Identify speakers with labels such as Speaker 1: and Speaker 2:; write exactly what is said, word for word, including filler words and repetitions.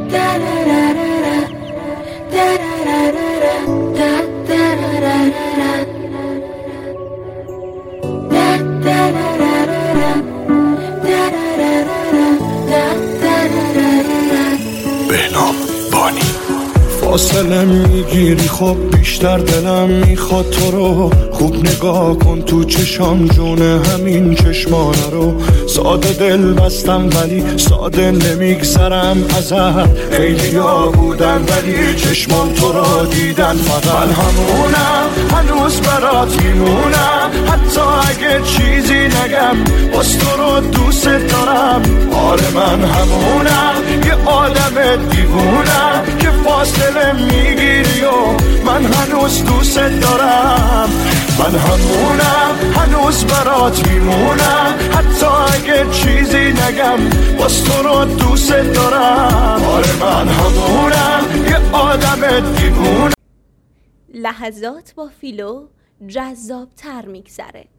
Speaker 1: فاصله میگیری خب بیشتر دلم میخواد تو رو خوب نگاه کن تو چشام جونه همین چشمانه رو ساده دل بستم ولی ساده نمیگذرم ازت خیلی ها بودن ولی چشمان تو رو دیدن فقط من همونم هنوز برات میمونم حتی اگه چیزی نگم باز تو رو دوست دارم آره من همونم یه آدم دیوونم که فاصله میگیری و من هنوز دوست دارم من همونم هنوز برات میمونم حتی اگه چیزی نگم باز تو رو دوست دارم آره من همونم یه آدم دیوونم.
Speaker 2: لحظات با فیلو جذاب تر میگذره.